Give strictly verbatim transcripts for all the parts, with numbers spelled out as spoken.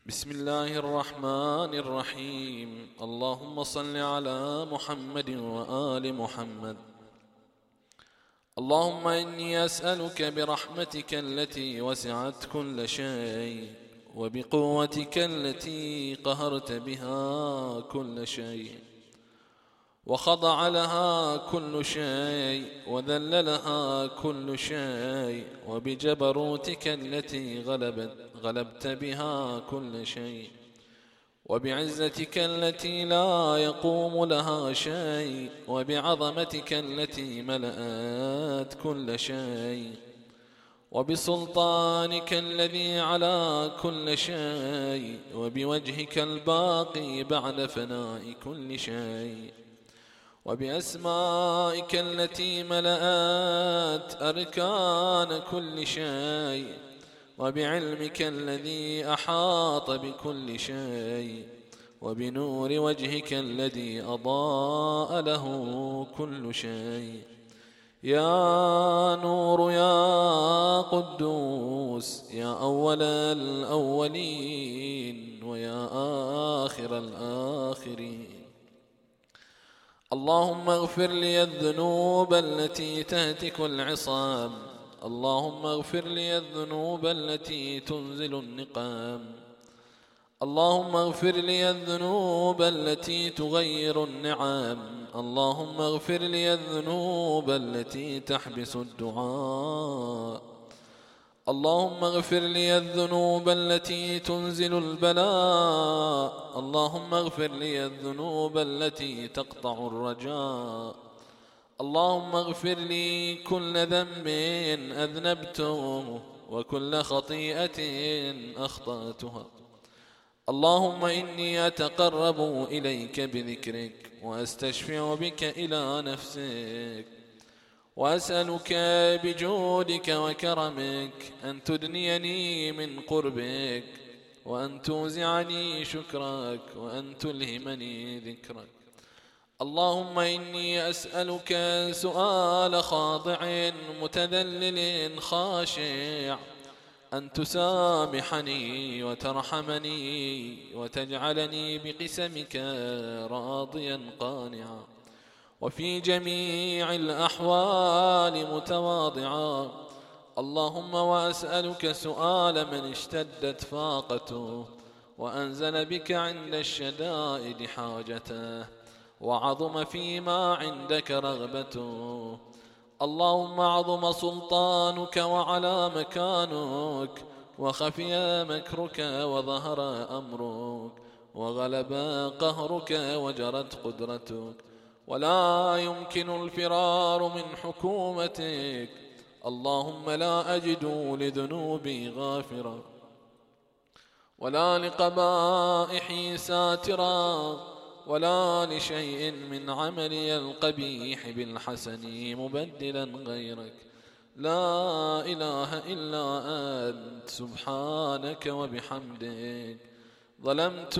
بسم الله الرحمن الرحيم. اللهم صل على محمد وآل محمد. اللهم إني أسألك برحمتك التي وسعت كل شيء وبقوتك التي قهرت بها كل شيء وخضع لها كل شيء وذل لها كل شيء وبجبروتك التي غلبت غلبت بها كل شيء وبعزتك التي لا يقوم لها شيء وبعظمتك التي ملأت كل شيء وبسلطانك الذي على كل شيء وبوجهك الباقي بعد فناء كل شيء وبأسمائك التي ملأت أركان كل شيء وبعلمك الذي أحاط بكل شيء وبنور وجهك الذي أضاء له كل شيء. يا نور يا قدوس يا أول الأولين ويا آخر الآخرين. اللهم اغفر لي الذنوب التي تهتك العصام. اللهم اغفر لي الذنوب التي تنزل النقام. اللهم اغفر لي الذنوب التي تغير النعم. اللهم اغفر لي الذنوب التي تحبس الدعاء. اللهم اغفر لي الذنوب التي تنزل البلاء. اللهم اغفر لي الذنوب التي تقطع الرجاء. اللهم اغفر لي كل ذنب أذنبته وكل خطيئة أخطأتها. اللهم إني أتقرب إليك بذكرك وأستشفع بك إلى نفسك وأسألك بجودك وكرمك أن تدنيني من قربك وأن توزعني شكرك وأن تلهمني ذكرك. اللهم إني أسألك سؤال خاضع متذلل خاشع أن تسامحني وترحمني وتجعلني بقسمك راضيا قانعا وفي جميع الأحوال متواضعا. اللهم وأسألك سؤال من اشتدت فاقته وأنزل بك عند الشدائد حاجته وعظم فيما عندك رغبته. اللهم عظم سلطانك وعلى مكانك وخفي مكرك وظهر أمرك وغلب قهرك وجرت قدرتك ولا يمكن الفرار من حكومتك. اللهم لا أجد لذنوبي غافرا ولا لقبائحي ساترا ولا لشيء من عملي القبيح بالحسن مبدلا غيرك. لا إله إلا أنت سبحانك وبحمدك. ظلمت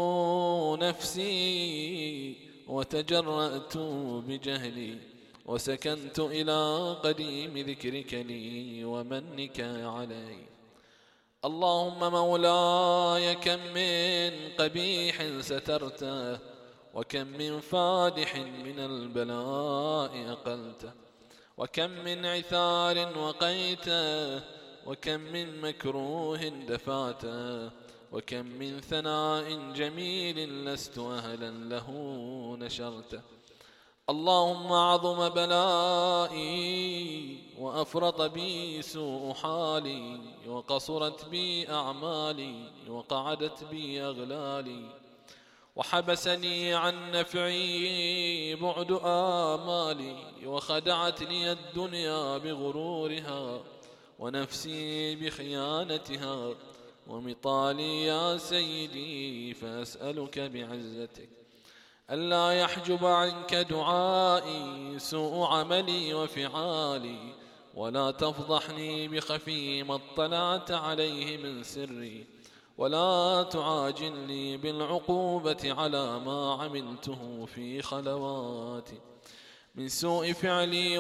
نفسي وتجرأت بجهلي وسكنت إلى قديم ذكرك لي ومنك علي. اللهم مولاي كم من قبيح سترته وكم من فادح من البلاء أقلته وكم من عثار وقيته وكم من مكروه دفعته وكم من ثناء جميل لست أهلا له نشرته. اللهم عظم بلائي وأفرط بي سوء حالي وقصرت بي أعمالي وقعدت بي أغلالي وحبسني عن نفعي بعد آمالي وخدعتني الدنيا بغرورها ونفسي بخيانتها ومطالي يا سيدي. فأسألك بعزتك ألا يحجب عنك دعائي سوء عملي وفعالي ولا تفضحني بخفي ما اطلعت عليه من سري ولا تعاجلني بالعقوبة على ما عملته في خلواتي من سوء فعلي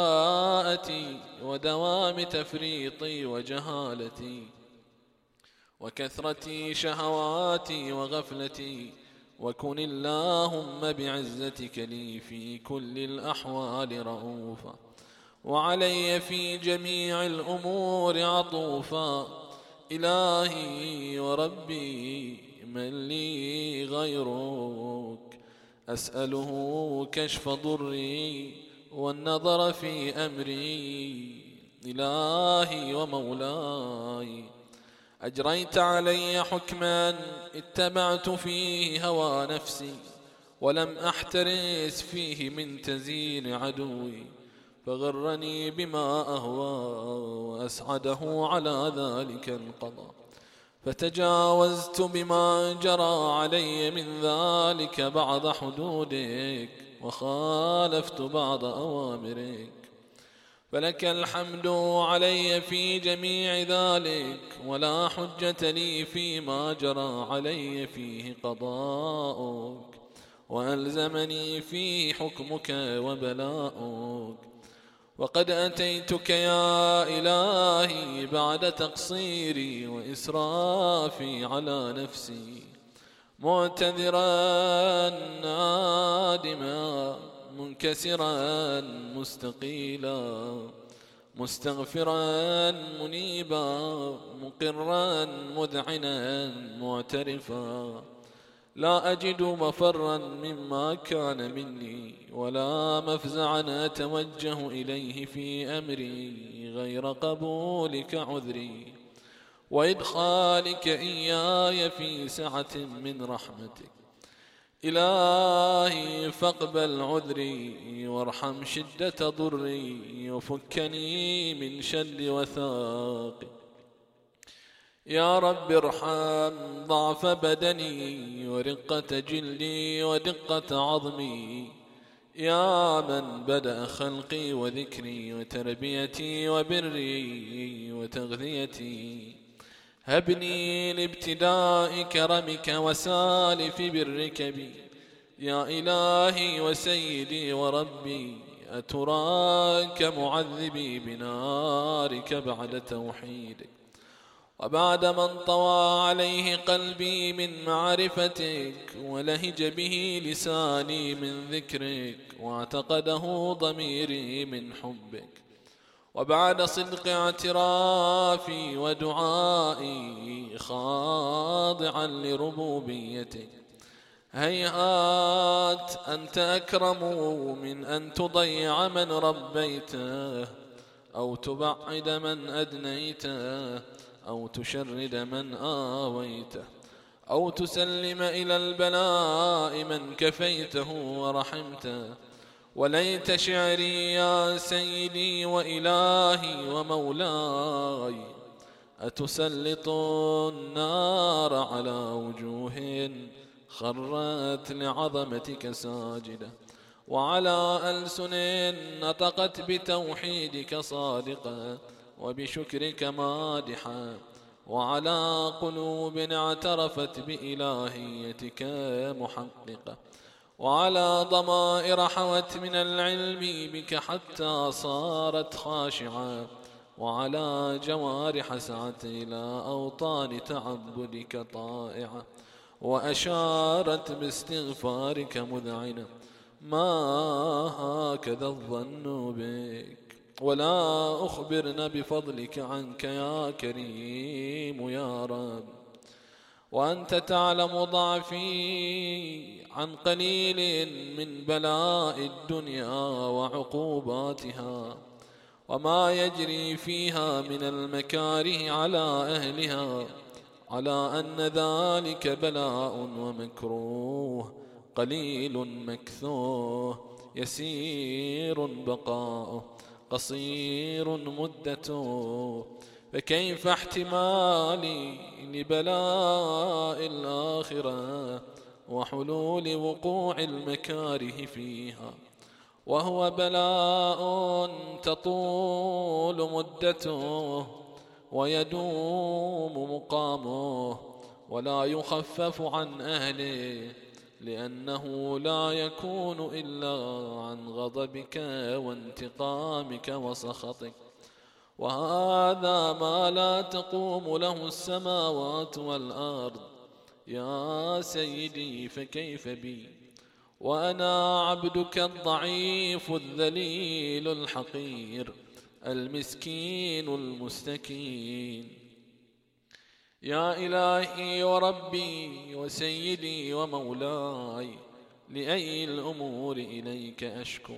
وإساءتي ودوام تفريطي وجهالتي وكثرة شهواتي وغفلتي، وكن اللهم بعزتك لي في كل الأحوال رؤوفا، وعلي في جميع الأمور عطوفا. إلهي وربي من لي غيرك، أسأله كشف ضري والنظر في أمري. إلهي ومولاي، أجريت علي حكما اتبعت فيه هوى نفسي، ولم أحترس فيه من تزيين عدوي، فغرني بما أهوى وأسعده على ذلك القضاء، فتجاوزت بما جرى علي من ذلك بعض حدودك، وخالفت بعض أوامرك، فلك الحمد علي في جميع ذلك، ولا حجة لي فيما جرى علي فيه قضاؤك، وألزمني فيه حكمك وبلاؤك. وقد أتيتك يا إلهي بعد تقصيري وإسرافي على نفسي، معتذرا نادما منكسرا مستقيلا، مستغفرا منيبا مقرا مذعنا معترفا، لا أجد مفرا مما كان مني، ولا مفزعا أتوجه إليه في أمري غير قبولك عذري، وإدخالك إياي في سعة من رحمتك. إلهي فاقبل عذري وارحم شدة ضري، وفكني من شد وثاقي. يا رب ارحم ضعف بدني ورقة جلدي ودقة عظمي، يا من بدأ خلقي وذكري وتربيتي وبري وتغذيتي. هبني لابتداء كرمك وسالف برك بي، يا إلهي وسيدي وربي، أتراك معذبي بنارك بعد توحيدك، وبعد من طوى عليه قلبي من معرفتك، ولهج به لساني من ذكرك، واعتقده ضميري من حبك، وبعد صدق اعترافي ودعائي خاضعا لربوبيتك. هيهات أنت أكرم من أن تضيع من ربيته، أو تبعد من أدنيته، أو تشرد من آويته، أو تسلم إلى البلاء من كفيته ورحمته. وليت شعري يا سيدي وإلهي ومولاي، أتسلط النار على وجوه خرت لعظمتك ساجدة، وعلى ألسن نطقت بتوحيدك صادقة وبشكرك مادحة، وعلى قلوب اعترفت بإلهيتك محققة، وعلى ضمائر حوت من العلم بك حتى صارت خاشعة، وعلى جوارح سعت إلى أوطان تعبدك طائعة، وأشارت باستغفارك مذعنة. ما هكذا الظن بك، ولا أخبرنا بفضلك عنك يا كريم يا رب، وأنت تعلم ضعفي عن قليل من بلاء الدنيا وعقوباتها، وما يجري فيها من المكاره على أهلها، على أن ذلك بلاء ومكروه، قليل مكثوه، يسير بقاؤه، قصير مدته. فكيف احتمالي لبلاء الآخرة وحلول وقوع المكاره فيها، وهو بلاء تطول مدته ويدوم مقامه، ولا يخفف عن أهله، لأنه لا يكون إلا عن غضبك وانتقامك وسخطك، وهذا ما لا تقوم له السماوات والأرض. يا سيدي فكيف بي وأنا عبدك الضعيف الذليل الحقير المسكين المستكين. يا إلهي وربي وسيدي ومولاي، لأي الأمور إليك أشكو،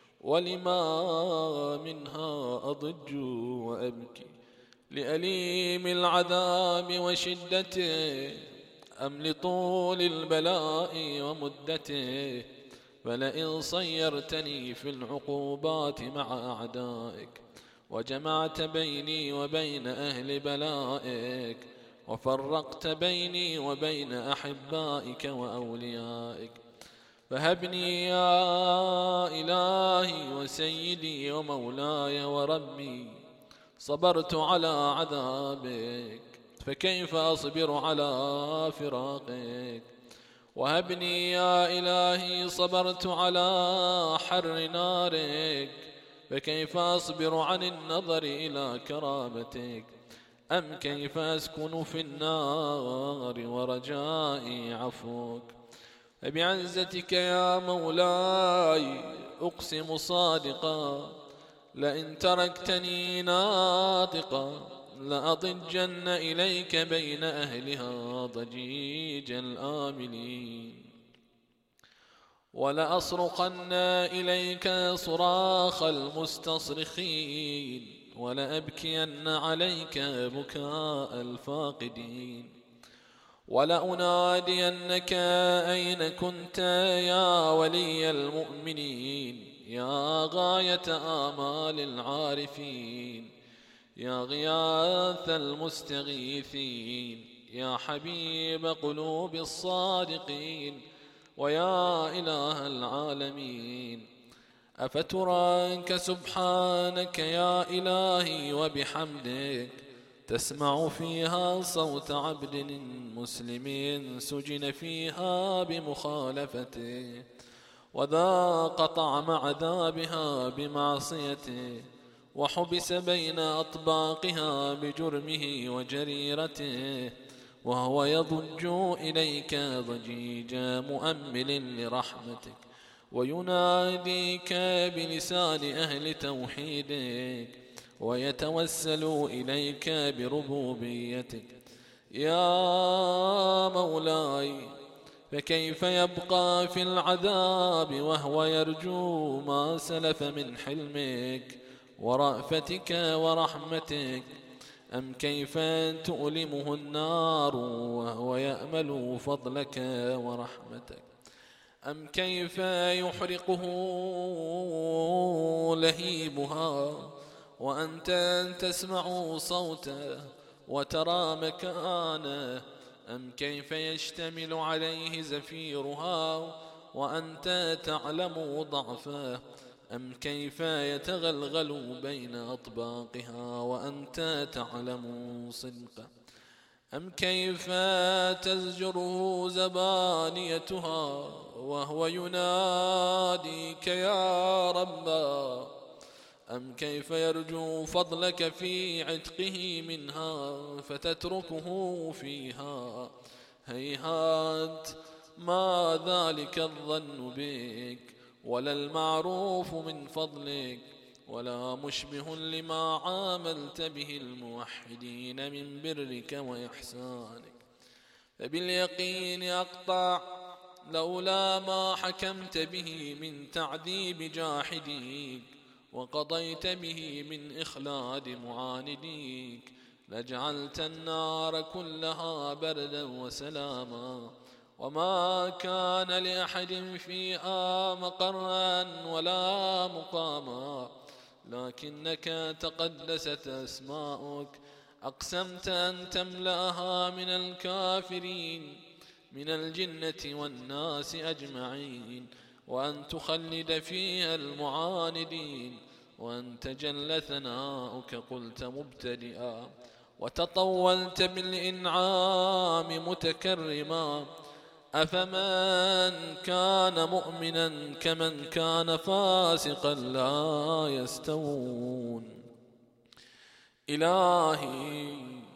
ولما منها أضج وأبكي، لأليم العذاب وشدته أم لطول البلاء ومدته؟ فلئن صيرتني في العقوبات مع أعدائك، وجمعت بيني وبين أهل بلائك، وفرقت بيني وبين أحبائك وأوليائك، فهبني يا إلهي وسيدي ومولاي وربي. صبرت على عذابك، فكيف أصبر على فراقك؟ وهبني يا إلهي صبرت على حر نارك، فكيف أصبر عن النظر إلى كرامتك؟ أم كيف أسكن في النار ورجائي عفوك؟ فبعزتك يا مولاي أقسم صادقا، لئن تركتني ناطقا لأضجن إليك بين أهلها ضجيج الآملين، ولأصرخن إليك صراخ المستصرخين، ولأبكين عليك بكاء الفاقدين، ولأنادينك أين كنت يا ولي المؤمنين، يا غاية آمال العارفين، يا غياث المستغيثين، يا حبيب قلوب الصادقين، ويا إله العالمين. أفتراك سبحانك يا إلهي وبحمدك تسمع فيها صوت عبد مسلم سجن فيها بمخالفته، وذاق طعم عذابها بمعصيته، وحبس بين أطباقها بجرمه وجريرته، وهو يضج إليك ضجيج مؤمل لرحمتك، ويناديك بلسان أهل توحيدك، ويتوسل إليك بربوبيتك. يا مولاي فكيف يبقى في العذاب وهو يرجو ما سلف من حلمك ورأفتك ورحمتك؟ أم كيف تؤلمه النار وهو يأمل فضلك ورحمتك؟ أم كيف يحرقه لهيبها وأنت تسمع صوته وترى مكانه؟ أم كيف يشتمل عليه زفيرها وأنت تعلم ضعفه؟ أم كيف يتغلغل بين أطباقها وأنت تعلم صدقه؟ أم كيف تزجره زبانيتها وهو يناديك يا ربا؟ أم كيف يرجو فضلك في عتقه منها فتتركه فيها؟ هيهات ما ذلك الظن بك، ولا المعروف من فضلك، ولا مشبه لما عاملت به الموحدين من برك وإحسانك. فباليقين أقطع لولا ما حكمت به من تعذيب جاحديك وقضيت به من إخلاد معانديك لجعلت النار كلها بردا وسلاما، وما كان لأحد فيها مقرا ولا مقاما، لكنك تقدست أسماؤك أقسمت أن تملأها من الكافرين من الجنة والناس أجمعين، وأن تخلد فيها المعاندين، وأنت جل ثناؤك قلت مبتدئا، وتطولت بالإنعام متكرما. أفمن كان مؤمنا كمن كان فاسقا لا يستوون. إلهي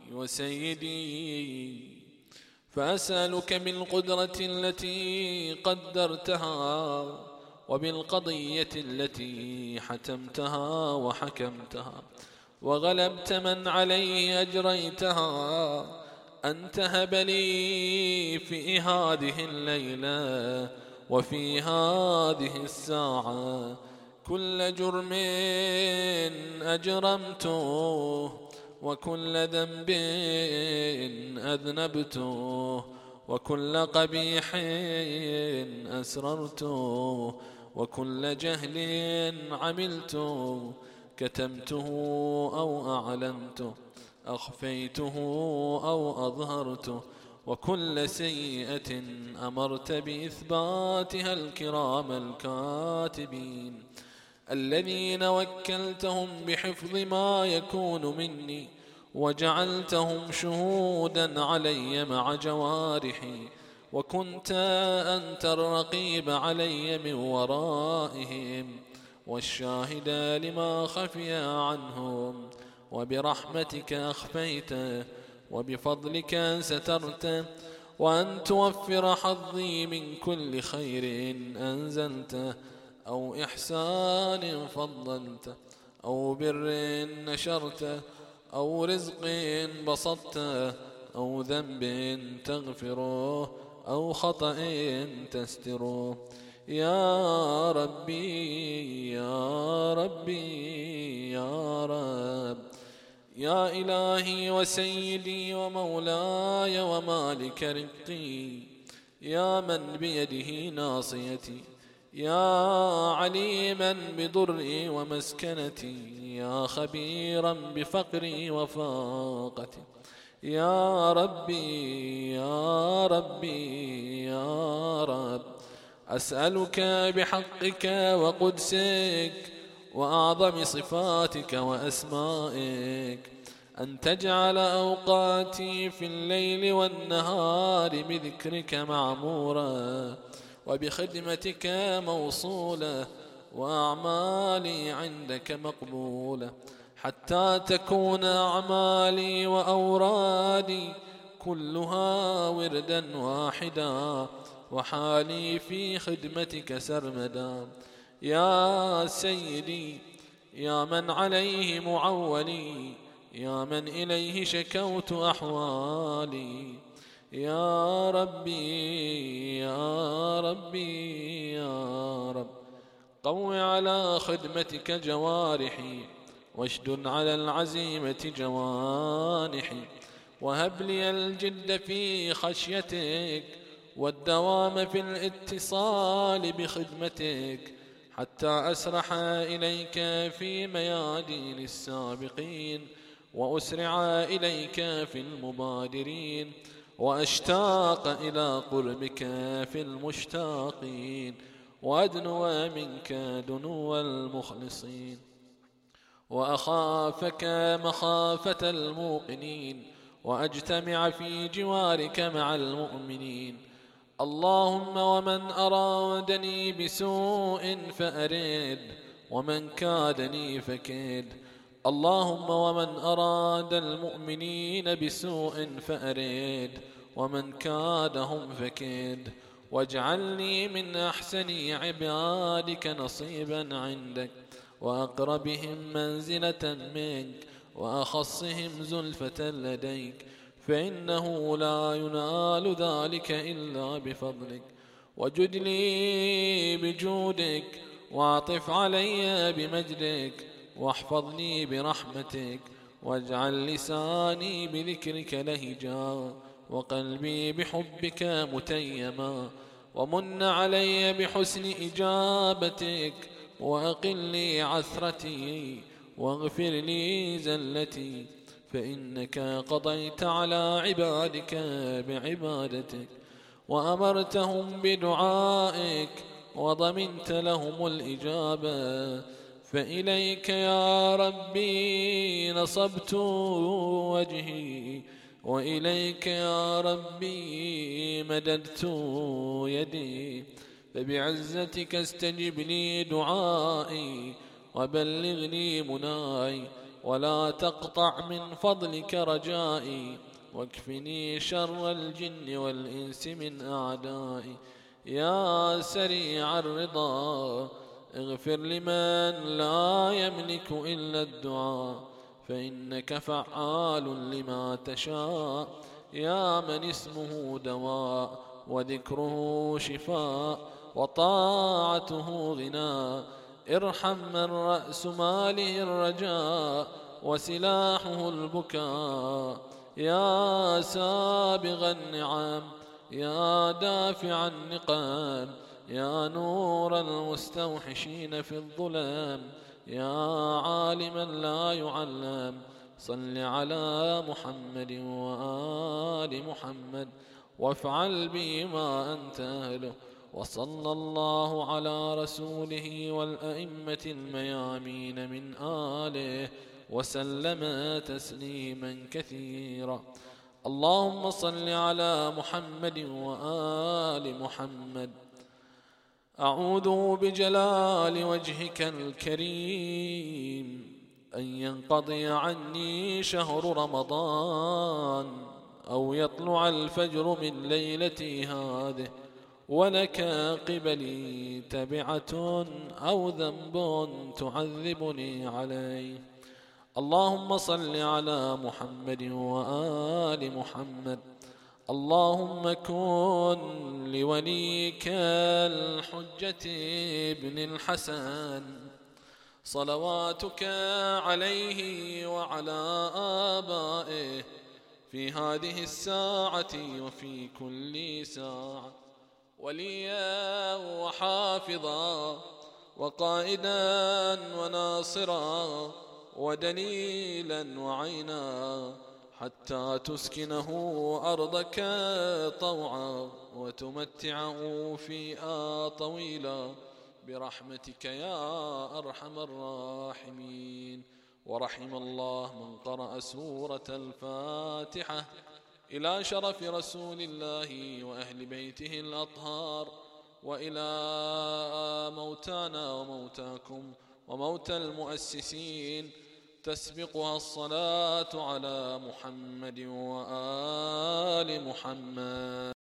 وسيدي، فأسألك بالقدرة التي قدرتها وبالقضية التي حتمتها وحكمتها وغلبت من عليه أجريتها، أن تهب لي في هذه الليلة وفي هذه الساعة كل جرم أجرمته وكل ذنب أذنبته وكل قبيح أسررته وكل جهل عملته، كتمته أو أعلنته، أخفيته أو أظهرته، وكل سيئة أمرت بإثباتها الكرام الكاتبين الذين وكلتهم بحفظ ما يكون مني وجعلتهم شهودا علي مع جوارحي، وكنت أنت الرقيب علي من ورائهم والشاهد لما خفي عنهم، وبرحمتك أخفيته وبفضلك سترته، وأن توفر حظي من كل خير أنزلته أو إحسان فضلته أو بر نشرته أو رزق بسطته أو ذنب تغفره أو خطأ تستره. يا ربي يا ربي يا رب، يا إلهي وسيدي ومولاي ومالك رقي، يا من بيده ناصيتي، يا عليما بضري ومسكنتي، يا خبيرا بفقري وفاقتي، يا ربي يا ربي يا رب، أسألك بحقك وقدسك وأعظم صفاتك وأسمائك أن تجعل أوقاتي في الليل والنهار بذكرك معمورة وبخدمتك موصولة وأعمالي عندك مقبولة، حتى تكون أعمالي وأورادي كلها وردا واحدا وحالي في خدمتك سرمدا. يا سيدي يا من عليه معولي، يا من إليه شكوت أحوالي، يا ربي يا ربي يا رب، قو على خدمتك جوارحي واشدد على العزيمة جوانحي، وهب لي الجد في خشيتك والدوام في الاتصال بخدمتك، حتى أسرح إليك في ميادين السابقين وأسرع إليك في المبادرين، وأشتاق إلى قربك في المشتاقين، وأدنو منك دنو المخلصين، وأخافك مخافة الموقنين، وأجتمع في جوارك مع المؤمنين. اللهم ومن أرادني بسوء فأرد، ومن كادني فكد. اللهم ومن أراد المؤمنين بسوء فأرد، ومن كادهم فكد، واجعلني من أحسن عبادك نصيبا عندك، وأقربهم منزلة منك، وأخصهم زلفة لديك، فإنه لا ينال ذلك إلا بفضلك. وجد لي بجودك، واعطف علي بمجدك، واحفظني برحمتك، واجعل لساني بذكرك لهجا، وقلبي بحبك متيما، ومن علي بحسن إجابتك، وأقل لي عثرتي، واغفر لي زلتي، فإنك قضيت على عبادك بعبادتك، وأمرتهم بدعائك، وضمنت لهم الإجابة. فإليك يا ربي نصبت وجهي، وإليك يا ربي مددت يدي، فبعزتك استجب لي دعائي، وبلغني مناي، ولا تقطع من فضلك رجائي، واكفني شر الجن والإنس من أعدائي. يا سريع الرضا اغفر لمن لا يملك إلا الدعاء، فإنك فعال لما تشاء. يا من اسمه دواء وذكره شفاء وطاعته غناء، ارحم من رأس ماله الرجاء وسلاحه البكاء. يا سابغ النعم يا دافع النقم، يا نور المستوحشين في الظلام، يا عالما لا يعلم، صل على محمد وآل محمد وافعل بي ما أنت أهله. وصلى الله على رسوله والأئمة الميامين من آله وسلم تسليما كثيرا. اللهم صل على محمد وآل محمد. أعوذ بجلال وجهك الكريم أن ينقضي عني شهر رمضان، أو يطلع الفجر من ليلتي هذه ولك قبلي تبعة أو ذنب تعذبني عليه. اللهم صل على محمد وآل محمد. اللهم كن لوليك الحجة ابن الحسن صلواتك عليه وعلى آبائه في هذه الساعة وفي كل ساعة، وليا وحافظا وقائدا وناصرا ودليلا وعينا، حتى تسكنه أرضك طوعا وتمتعه فيها طويلا برحمتك يا أرحم الراحمين. ورحم الله من قرأ سورة الفاتحة إلى شرف رسول الله وأهل بيته الأطهار، وإلى موتانا وموتاكم وموتى المؤسسين، تسبقها الصلاة على محمد وآل محمد.